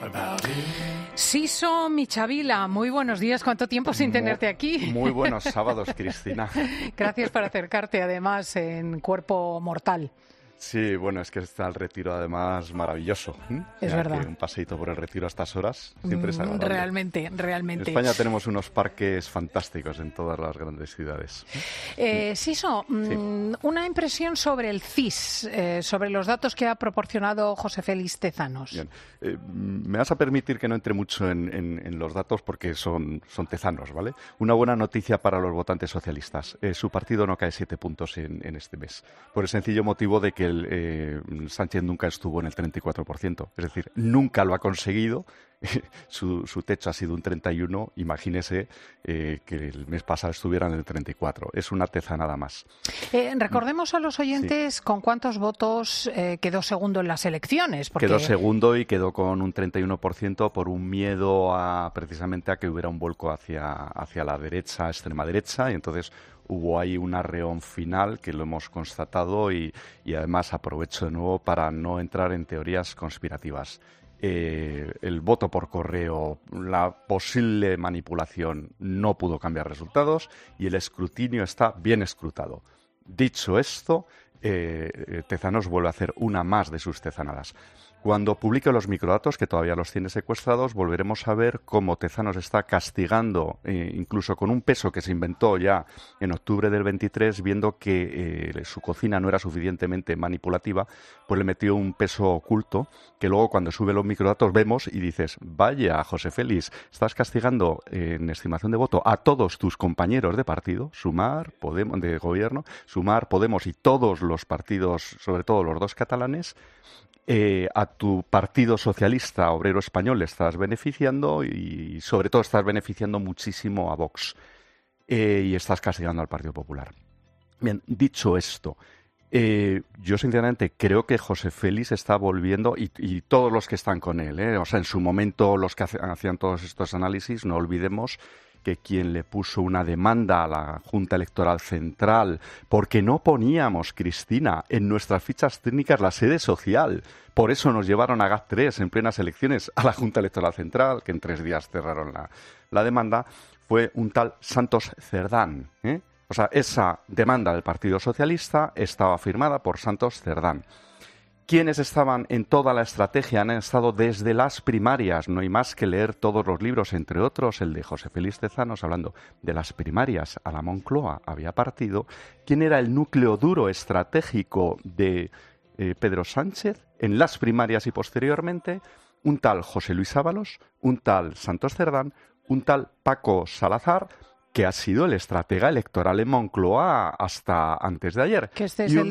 Siso Michavila, muy buenos días. ¿Cuánto tiempo sin tenerte aquí? Muy buenos sábados, Cristina. Gracias por acercarte, además, en Cuerpo Mortal. Sí, bueno, es que está el retiro además maravilloso. Es verdad. Que un paseíto por el retiro a estas horas siempre es agradable. Realmente. En España tenemos unos parques fantásticos en todas las grandes ciudades. Siso, una impresión sobre el CIS, sobre los datos que ha proporcionado José Félix Tezanos. Bien. Me vas a permitir que no entre mucho en los datos porque son tezanos, ¿vale? Una buena noticia para los votantes socialistas. Su partido no cae 7 puntos en este mes, por el sencillo motivo de que Sánchez nunca estuvo en el 34%. Es decir, nunca lo ha conseguido. Su techo ha sido un 31. Imagínese que el mes pasado estuviera en el 34. Es una tezanada más. Recordemos a los oyentes con cuántos votos quedó segundo en las elecciones. Porque... Quedó segundo y quedó con un 31% por un miedo precisamente a que hubiera un vuelco hacia la derecha, extrema derecha, y entonces hubo ahí un arreón final que lo hemos constatado y además aprovecho de nuevo para no entrar en teorías conspirativas. El voto por correo, la posible manipulación no pudo cambiar resultados y el escrutinio está bien escrutado. Dicho esto, Tezanos vuelve a hacer una más de sus tezanadas. Cuando publique los microdatos, que todavía los tiene secuestrados, volveremos a ver cómo Tezanos está castigando, incluso con un peso que se inventó ya en octubre del 23, viendo que su cocina no era suficientemente manipulativa, pues le metió un peso oculto, que luego cuando sube los microdatos vemos y dices, vaya, José Félix, estás castigando en estimación de voto a todos tus compañeros de partido, Sumar, Podemos, de gobierno, Sumar, Podemos y todos los partidos, sobre todo los dos catalanes. A tu Partido Socialista Obrero Español le estás beneficiando y sobre todo estás beneficiando muchísimo a Vox y estás castigando al Partido Popular. Bien, dicho esto, yo sinceramente creo que José Félix está volviendo y todos los que están con él, o sea, en su momento los que hacían todos estos análisis, no olvidemos que quien le puso una demanda a la Junta Electoral Central porque no poníamos, Cristina, en nuestras fichas técnicas la sede social. Por eso nos llevaron a GAT3 en plenas elecciones a la Junta Electoral Central, que en 3 días cerraron la demanda, fue un tal Santos Cerdán. O sea, esa demanda del Partido Socialista estaba firmada por Santos Cerdán. ¿Quiénes estaban en toda la estrategia? Han estado desde las primarias. No hay más que leer todos los libros, entre otros el de José Félix Tezanos, hablando de las primarias a la Moncloa. Había partido. ¿Quién era el núcleo duro estratégico de Pedro Sánchez en las primarias y posteriormente? Un tal José Luis Ábalos, un tal Santos Cerdán, un tal Paco Salazar, que ha sido el estratega electoral en Moncloa hasta antes de ayer. Que este es el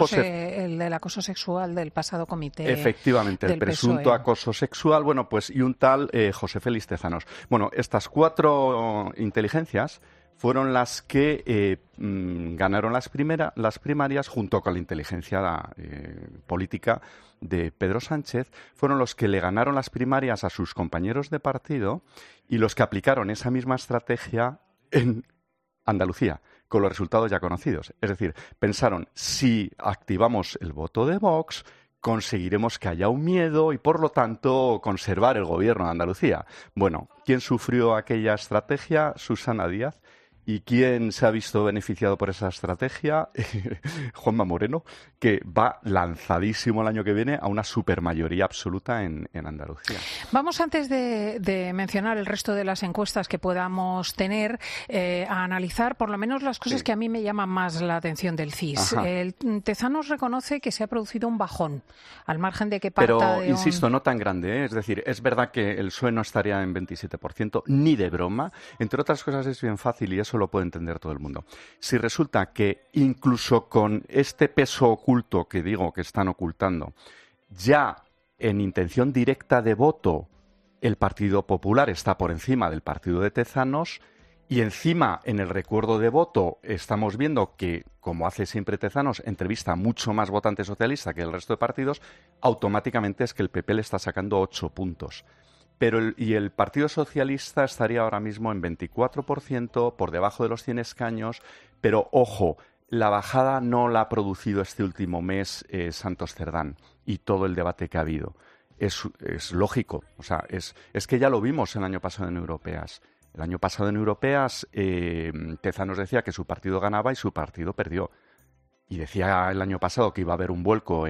del acoso sexual del pasado comité. Efectivamente, el presunto PSOE. Acoso sexual, bueno, pues y un tal José Félix Tezanos. Bueno, estas 4 inteligencias fueron las que ganaron las primarias junto con la inteligencia política de Pedro Sánchez, fueron los que le ganaron las primarias a sus compañeros de partido y los que aplicaron esa misma estrategia en Andalucía, con los resultados ya conocidos. Es decir, pensaron, si activamos el voto de Vox, conseguiremos que haya un miedo y, por lo tanto, conservar el gobierno de Andalucía. Bueno, ¿quién sufrió aquella estrategia? Susana Díaz. ¿Y quién se ha visto beneficiado por esa estrategia? Juanma Moreno, que va lanzadísimo el año que viene a una supermayoría absoluta en Andalucía. Vamos, antes de mencionar el resto de las encuestas que podamos tener, a analizar por lo menos las cosas que a mí me llaman más la atención del CIS. El Tezanos reconoce que se ha producido un bajón, al margen de que parta Pero, insisto, no tan grande, Es decir, es verdad que el PSOE no estaría en 27%, ni de broma. Entre otras cosas es bien fácil y eso lo puede entender todo el mundo. Si resulta que incluso con este peso oculto que digo que están ocultando, ya en intención directa de voto el Partido Popular está por encima del partido de Tezanos y encima en el recuerdo de voto estamos viendo que, como hace siempre Tezanos, entrevista mucho más votante socialista que el resto de partidos, automáticamente es que el PP le está sacando 8 puntos. Pero el Partido Socialista estaría ahora mismo en 24%, por debajo de los 100 escaños, pero ojo, la bajada no la ha producido este último mes Santos Cerdán y todo el debate que ha habido. es lógico. O sea, es que ya lo vimos el año pasado en europeas. El año pasado en europeas, Tezanos decía que su partido ganaba y su partido perdió. Y decía el año pasado que iba a haber un vuelco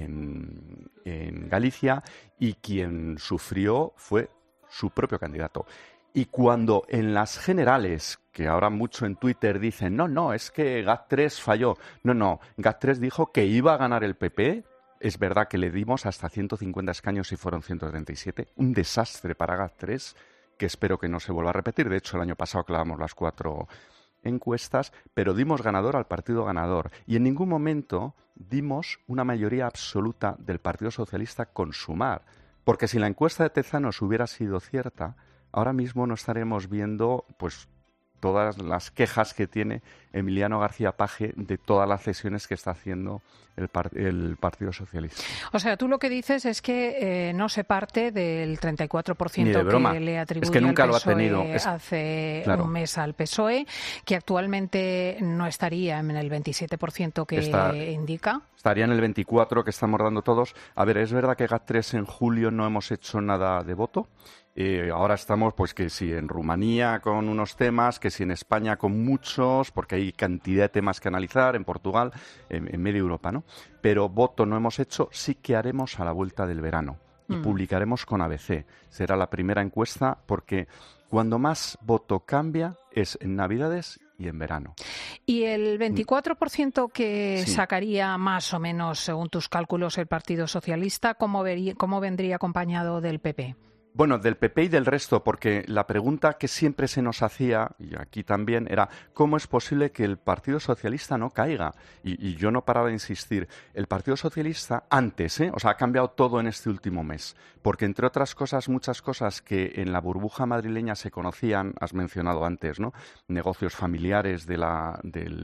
en Galicia y quien sufrió fue su propio candidato. Y cuando en las generales, que ahora mucho en Twitter dicen, no, es que GAT3 falló. No, GAT3 dijo que iba a ganar el PP. Es verdad que le dimos hasta 150 escaños y fueron 137. Un desastre para GAT3, que espero que no se vuelva a repetir. De hecho, el año pasado clavamos las 4 encuestas, pero dimos ganador al partido ganador. Y en ningún momento dimos una mayoría absoluta del Partido Socialista con Sumar. Porque si la encuesta de Tezanos hubiera sido cierta, ahora mismo no estaremos viendo pues todas las quejas que tiene Emiliano García Paje de todas las cesiones que está haciendo el Partido Socialista. O sea, tú lo que dices es que no se parte del 34% que le atribuye que nunca al PSOE lo ha tenido. Hace un mes al PSOE, que actualmente no estaría en el 27% que indica. Estaría en el 24% que estamos dando todos. A ver, es verdad que GAT3 en julio no hemos hecho nada de voto. Ahora estamos, pues que sí, en Rumanía con unos temas, que sí en España con muchos, porque hay cantidad de temas que analizar, en Portugal, en media Europa, ¿no? Pero voto no hemos hecho, sí que haremos a la vuelta del verano. Y publicaremos con ABC. Será la primera encuesta, porque cuando más voto cambia es en Navidades y en verano. ¿Y el 24% que sacaría más o menos, según tus cálculos, el Partido Socialista, cómo vendría acompañado del PP? Bueno, del PP y del resto, porque la pregunta que siempre se nos hacía, y aquí también, era ¿cómo es posible que el Partido Socialista no caiga? Y yo no paraba de insistir. El Partido Socialista antes, o sea, ha cambiado todo en este último mes, porque entre otras cosas, muchas cosas que en la burbuja madrileña se conocían, has mencionado antes, ¿no? Negocios familiares de la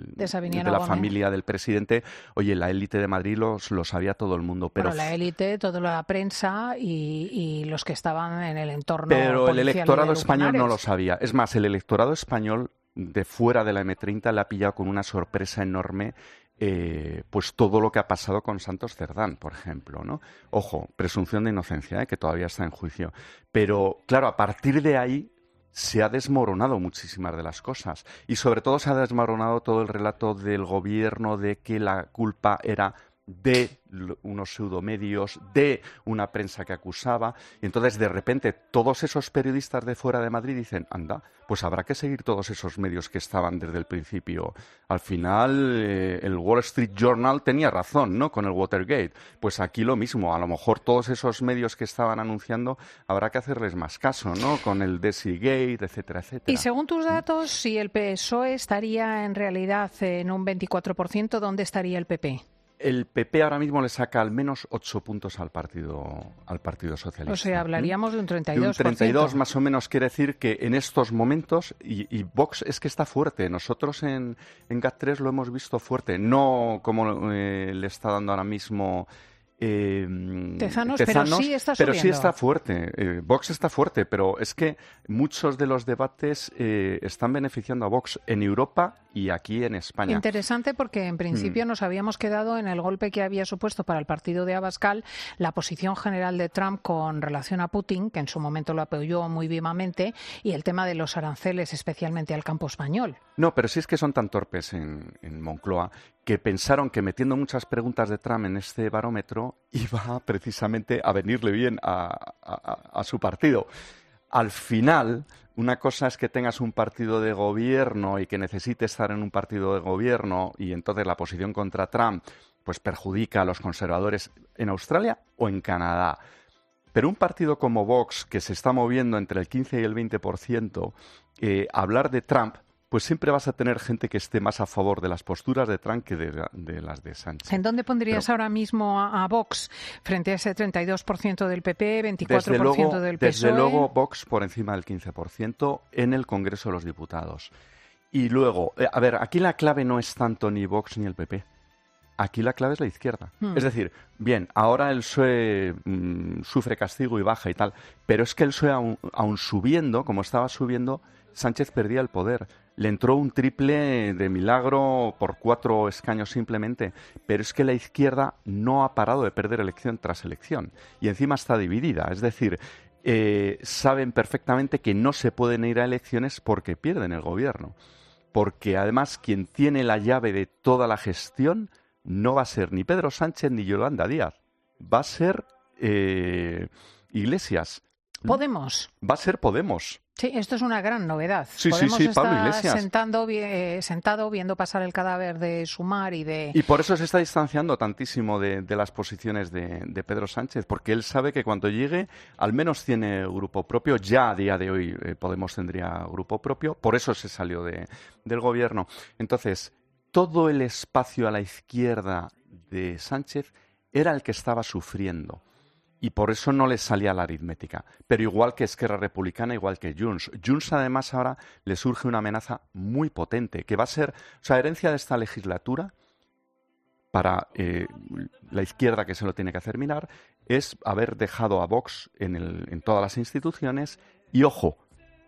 familia del presidente. Oye, la élite de Madrid lo sabía todo el mundo. Pero la élite, toda la prensa y los que estaban en el entorno. Pero el electorado español no lo sabía. Es más, el electorado español de fuera de la M30 le ha pillado con una sorpresa enorme pues todo lo que ha pasado con Santos Cerdán, por ejemplo, ¿no? Ojo, presunción de inocencia, que todavía está en juicio. Pero, claro, a partir de ahí se ha desmoronado muchísimas de las cosas. Y sobre todo se ha desmoronado todo el relato del gobierno de que la culpa era de unos pseudomedios, de una prensa que acusaba, y entonces de repente todos esos periodistas de fuera de Madrid dicen, anda, pues habrá que seguir todos esos medios que estaban desde el principio. Al final el Wall Street Journal tenía razón, ¿no?, con el Watergate. Pues aquí lo mismo, a lo mejor todos esos medios que estaban anunciando habrá que hacerles más caso, ¿no?, con el Desigate, etcétera, etcétera. Y según tus datos, si el PSOE estaría en realidad en un 24%, ¿dónde estaría el PP? El PP ahora mismo le saca al menos 8 puntos al Partido Socialista. O sea, hablaríamos de un 32%. De un 32 más o menos, quiere decir que en estos momentos, y Vox es que está fuerte, nosotros en GAT3 lo hemos visto fuerte, no como le está dando ahora mismo Tezanos, pero sí está subiendo. Pero sí está fuerte. Vox está fuerte, pero es que muchos de los debates están beneficiando a Vox en Europa y aquí en España. Interesante, porque en principio nos habíamos quedado en el golpe que había supuesto para el partido de Abascal la posición general de Trump con relación a Putin, que en su momento lo apoyó muy vivamente, y el tema de los aranceles, especialmente al campo español. No, pero sí es que son tan torpes en Moncloa que pensaron que metiendo muchas preguntas de Trump en este barómetro iba precisamente a venirle bien a su partido. Al final, una cosa es que tengas un partido de gobierno y que necesites estar en un partido de gobierno y entonces la posición contra Trump pues perjudica a los conservadores en Australia o en Canadá. Pero un partido como Vox, que se está moviendo entre el 15 y el 20%, hablar de Trump, pues siempre vas a tener gente que esté más a favor de las posturas de Trump que de las de Sánchez. ¿En dónde pondrías ahora mismo a Vox frente a ese 32% del PP, 24% del PSOE? Desde luego Vox por encima del 15% en el Congreso de los Diputados. Y luego, a ver, aquí la clave no es tanto ni Vox ni el PP. Aquí la clave es la izquierda. Es decir, bien, ahora el PSOE sufre castigo y baja y tal, pero es que el PSOE aún subiendo, como estaba subiendo, Sánchez perdía el poder. Le entró un triple de milagro por 4 escaños simplemente, pero es que la izquierda no ha parado de perder elección tras elección y encima está dividida. Es decir, saben perfectamente que no se pueden ir a elecciones porque pierden el gobierno. Porque además quien tiene la llave de toda la gestión no va a ser ni Pedro Sánchez ni Yolanda Díaz. Va a ser Iglesias. Podemos. Va a ser Podemos. Sí, esto es una gran novedad. Sí, Podemos Pablo estar Iglesias. sentado viendo pasar el cadáver de Sumar y de... Y por eso se está distanciando tantísimo de las posiciones de Pedro Sánchez, porque él sabe que cuando llegue al menos tiene grupo propio. Ya a día de hoy Podemos tendría grupo propio, por eso se salió del gobierno. Entonces, todo el espacio a la izquierda de Sánchez era el que estaba sufriendo. Y por eso no le salía la aritmética. Pero igual que Esquerra Republicana, igual que Junts. Junts, además, ahora le surge una amenaza muy potente, que va a ser, o sea, herencia de esta legislatura, para la izquierda que se lo tiene que hacer mirar, es haber dejado a Vox en todas las instituciones y, ojo,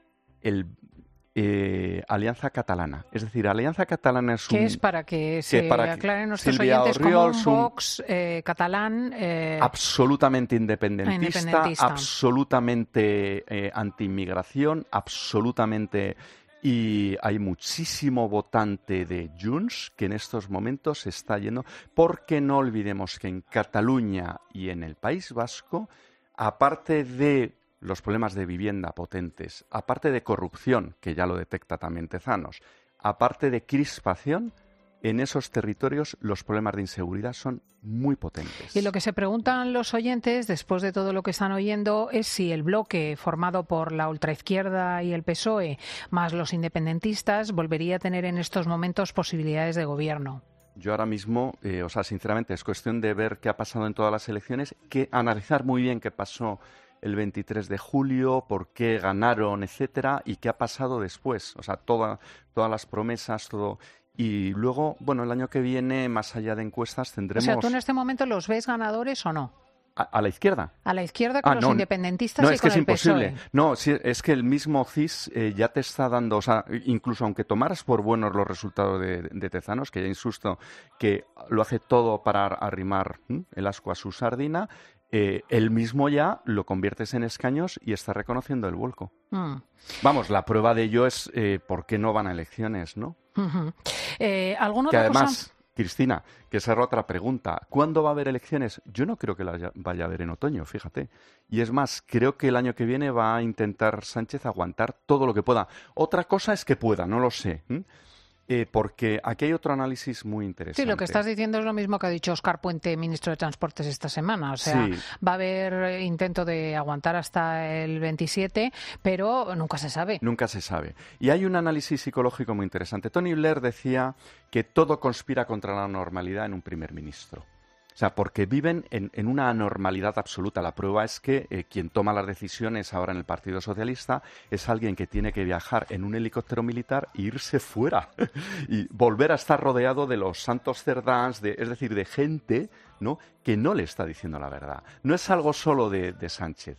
Alianza Catalana. Es decir, Alianza Catalana es un... ¿Qué es para que se aclaren nuestros oyentes como un Vox catalán? Absolutamente independentista, absolutamente anti-inmigración, absolutamente... Y hay muchísimo votante de Junts que en estos momentos se está yendo, porque no olvidemos que en Cataluña y en el País Vasco, aparte de los problemas de vivienda potentes, aparte de corrupción, que ya lo detecta también Tezanos, aparte de crispación, en esos territorios los problemas de inseguridad son muy potentes. Y lo que se preguntan los oyentes, después de todo lo que están oyendo, es si el bloque formado por la ultraizquierda y el PSOE, más los independentistas, volvería a tener en estos momentos posibilidades de gobierno. Yo ahora mismo, sinceramente, es cuestión de ver qué ha pasado en todas las elecciones, analizar muy bien qué pasó el 23 de julio, por qué ganaron, etcétera, y qué ha pasado después. O sea, todas las promesas, todo. Y luego, bueno, el año que viene, más allá de encuestas, tendremos... O sea, ¿tú en este momento los ves ganadores o no? ¿A la izquierda? A la izquierda con los independentistas y con el PSOE. No, es que es imposible. No, es que el mismo CIS ya te está dando, o sea, incluso aunque tomaras por buenos los resultados de Tezanos, que ya insisto que lo hace todo para arrimar el ascua a su sardina, él mismo ya lo conviertes en escaños y está reconociendo el vuelco. Vamos, la prueba de ello es por qué no van a elecciones, ¿no? ¿Alguna que otra además, cosa? Cristina, que esa era otra pregunta. ¿Cuándo va a haber elecciones? Yo no creo que las vaya a haber en otoño, fíjate. Y es más, creo que el año que viene va a intentar Sánchez aguantar todo lo que pueda. Otra cosa es que pueda, no lo sé. Porque aquí hay otro análisis muy interesante. Sí, lo que estás diciendo es lo mismo que ha dicho Óscar Puente, ministro de Transportes, esta semana. O sea, sí, va a haber intento de aguantar hasta el 27, pero nunca se sabe. Nunca se sabe. Y hay un análisis psicológico muy interesante. Tony Blair decía que todo conspira contra la normalidad en un primer ministro. O sea, porque viven en una anormalidad absoluta. La prueba es que quien toma las decisiones ahora en el Partido Socialista es alguien que tiene que viajar en un helicóptero militar e irse fuera y volver a estar rodeado de los santos cerdans, es decir, de gente, ¿no?, que no le está diciendo la verdad. No es algo solo de Sánchez.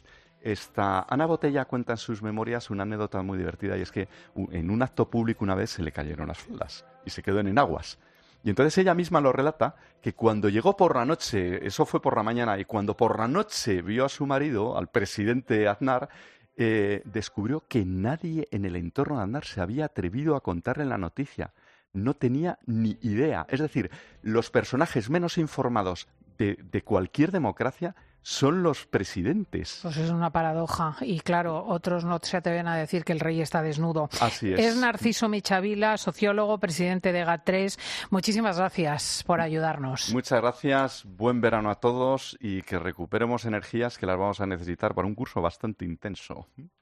Ana Botella cuenta en sus memorias una anécdota muy divertida, y es que en un acto público una vez se le cayeron las faldas y se quedó en aguas. Y entonces ella misma lo relata, que cuando llegó por la noche, eso fue por la mañana, y cuando por la noche vio a su marido, al presidente Aznar, descubrió que nadie en el entorno de Aznar se había atrevido a contarle la noticia. No tenía ni idea. Es decir, los personajes menos informados de cualquier democracia son los presidentes. Pues es una paradoja. Y claro, otros no se atreven a decir que el rey está desnudo. Así es. Es Narciso Michavila, sociólogo, presidente de GAT3. Muchísimas gracias por ayudarnos. Muchas gracias. Buen verano a todos y que recuperemos energías que las vamos a necesitar para un curso bastante intenso.